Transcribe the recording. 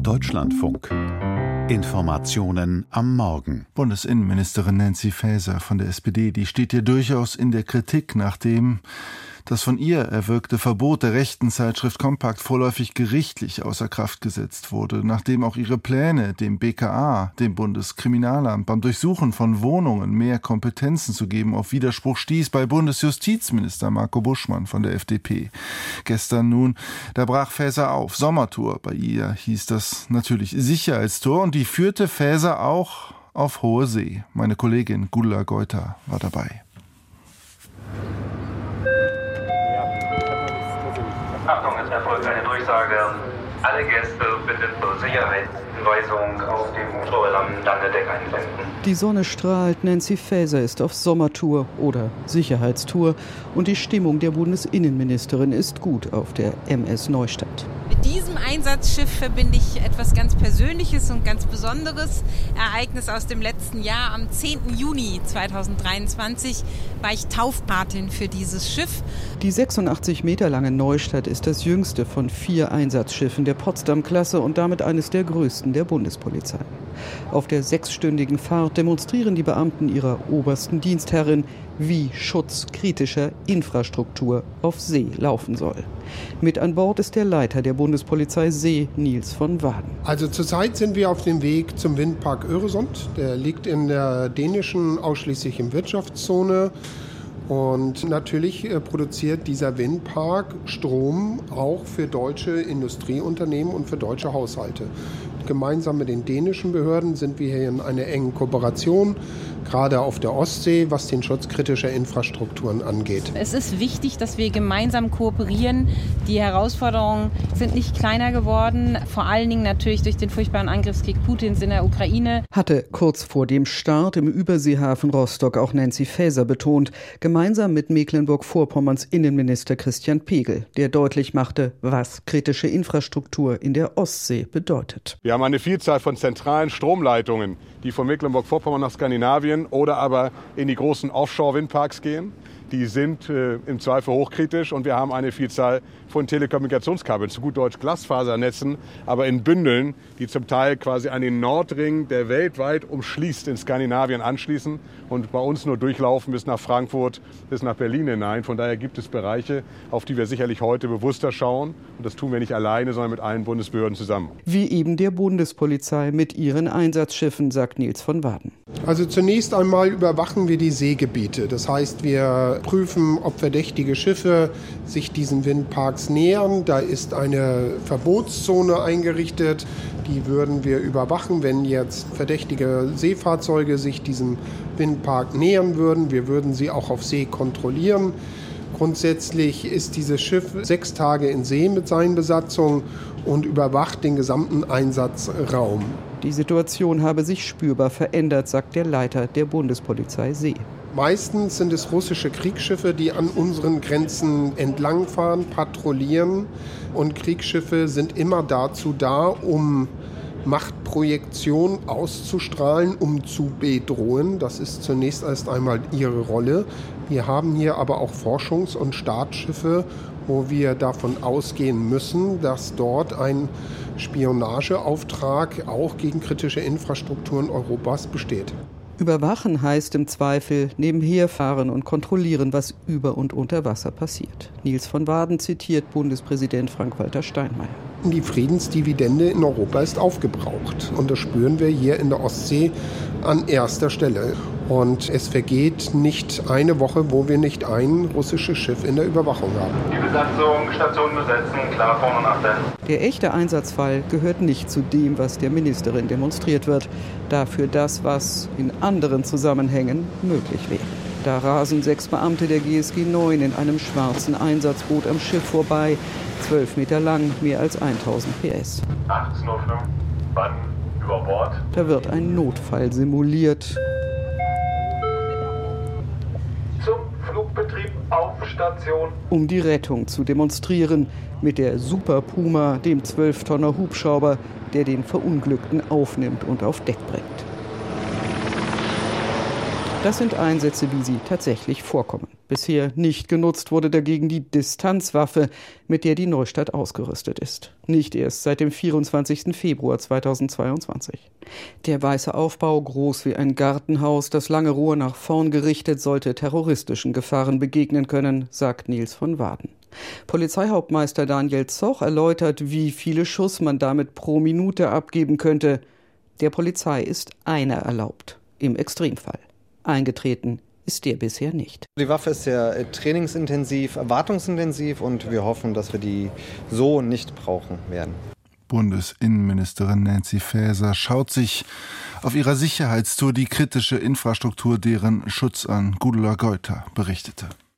Deutschlandfunk. Informationen am Morgen. Bundesinnenministerin Nancy Faeser von der SPD, die steht hier durchaus in der Kritik, nachdem das von ihr erwirkte Verbot der rechten Zeitschrift Kompakt vorläufig gerichtlich außer Kraft gesetzt wurde, nachdem auch ihre Pläne, dem BKA, dem Bundeskriminalamt, beim Durchsuchen von Wohnungen mehr Kompetenzen zu geben, auf Widerspruch stieß bei Bundesjustizminister Marco Buschmann von der FDP. Gestern nun, da brach Faeser auf. Sommertour. Bei ihr hieß das natürlich Sicherheitstour und die führte Faeser auch auf hohe See. Meine Kollegin Gudula Geuter war dabei. Achtung, es erfolgt eine Durchsage. Alle Gäste bitte zur Sicherheitshinweisung auf dem Motor am Landedeck einwenden. Die Sonne strahlt, Nancy Faeser ist auf Sommertour oder Sicherheitstour und die Stimmung der Bundesinnenministerin ist gut auf der MS Neustadt. Mit diesem Einsatzschiff verbinde ich etwas ganz Persönliches und ganz Besonderes. Ereignis aus dem letzten Jahr. Am 10. Juni 2023 war ich Taufpatin für dieses Schiff. Die 86 Meter lange Neustadt ist das jüngste von 4 Einsatzschiffen der Potsdam-Klasse und damit eines der größten der Bundespolizei. Auf der 6-stündigen Fahrt demonstrieren die Beamten ihrer obersten Dienstherrin, wie Schutz kritischer Infrastruktur auf See laufen soll. Mit an Bord ist der Leiter der Bundespolizei See, Nils von Waden. Also zurzeit sind wir auf dem Weg zum Windpark Öresund. Der liegt in der dänischen ausschließlichen Wirtschaftszone. Und natürlich produziert dieser Windpark Strom auch für deutsche Industrieunternehmen und für deutsche Haushalte. Gemeinsam mit den dänischen Behörden sind wir hier in einer engen Kooperation, gerade auf der Ostsee, was den Schutz kritischer Infrastrukturen angeht. Es ist wichtig, dass wir gemeinsam kooperieren. Die Herausforderungen sind nicht kleiner geworden, vor allen Dingen natürlich durch den furchtbaren Angriffskrieg Putins in der Ukraine. Hatte kurz vor dem Start im Überseehafen Rostock auch Nancy Faeser betont, gemeinsam mit Mecklenburg-Vorpommerns Innenminister Christian Pegel, der deutlich machte, was kritische Infrastruktur in der Ostsee bedeutet. Wir haben eine Vielzahl von zentralen Stromleitungen, die von Mecklenburg-Vorpommern nach Skandinavien oder aber in die großen Offshore-Windparks gehen. Die sind im Zweifel hochkritisch und wir haben eine Vielzahl von Telekommunikationskabeln, zu gut Deutsch Glasfasernetzen, aber in Bündeln, die zum Teil quasi an den Nordring, der weltweit umschließt, in Skandinavien anschließen und bei uns nur durchlaufen bis nach Frankfurt, bis nach Berlin hinein. Von daher gibt es Bereiche, auf die wir sicherlich heute bewusster schauen. Und das tun wir nicht alleine, sondern mit allen Bundesbehörden zusammen. Wie eben der Bundespolizei mit ihren Einsatzschiffen, sagt Nils von Waden. Also zunächst einmal überwachen wir die Seegebiete. Das heißt, wir prüfen, ob verdächtige Schiffe sich diesen Windparks nähern. Da ist eine Verbotszone eingerichtet. Die würden wir überwachen, wenn jetzt verdächtige Seefahrzeuge sich diesem Windpark nähern würden. Wir würden sie auch auf See kontrollieren. Grundsätzlich ist dieses Schiff 6 Tage in See mit seinen Besatzungen und überwacht den gesamten Einsatzraum. Die Situation habe sich spürbar verändert, sagt der Leiter der Bundespolizei See. Meistens sind es russische Kriegsschiffe, die an unseren Grenzen entlangfahren, patrouillieren. Und Kriegsschiffe sind immer dazu da, um Machtprojektion auszustrahlen, um zu bedrohen. Das ist zunächst erst einmal ihre Rolle. Wir haben hier aber auch Forschungs- und Staatsschiffe, wo wir davon ausgehen müssen, dass dort ein Spionageauftrag auch gegen kritische Infrastrukturen Europas besteht. Überwachen heißt im Zweifel nebenher fahren und kontrollieren, was über und unter Wasser passiert. Nils von Waden zitiert Bundespräsident Frank-Walter Steinmeier. Die Friedensdividende in Europa ist aufgebraucht und das spüren wir hier in der Ostsee an erster Stelle. Und es vergeht nicht eine Woche, wo wir nicht ein russisches Schiff in der Überwachung haben. Die Besatzung, Station besetzen, klar vorne und achter. Der echte Einsatzfall gehört nicht zu dem, was der Ministerin demonstriert wird. Dafür das, was in anderen Zusammenhängen möglich wäre. Da rasen 6 Beamte der GSG 9 in einem schwarzen Einsatzboot am Schiff vorbei. 12 Meter lang, mehr als 1000 PS. 18:05, Mann über Bord. Da wird ein Notfall simuliert. Zum Flugbetrieb auf Station. Um die Rettung zu demonstrieren. Mit der Super Puma, dem 12-Tonner Hubschrauber, der den Verunglückten aufnimmt und auf Deck bringt. Das sind Einsätze, wie sie tatsächlich vorkommen. Bisher nicht genutzt wurde dagegen die Distanzwaffe, mit der die Neustadt ausgerüstet ist. Nicht erst seit dem 24. Februar 2022. Der weiße Aufbau, groß wie ein Gartenhaus, das lange Rohr nach vorn gerichtet, sollte terroristischen Gefahren begegnen können, sagt Nils von Waden. Polizeihauptmeister Daniel Zoch erläutert, wie viele Schuss man damit pro Minute abgeben könnte. Der Polizei ist einer erlaubt, im Extremfall. Eingetreten ist der bisher nicht. Die Waffe ist sehr trainingsintensiv, erwartungsintensiv und wir hoffen, dass wir die so nicht brauchen werden. Bundesinnenministerin Nancy Faeser schaut sich auf ihrer Sicherheitstour die kritische Infrastruktur deren Schutz an. Gudula Geuter berichtete.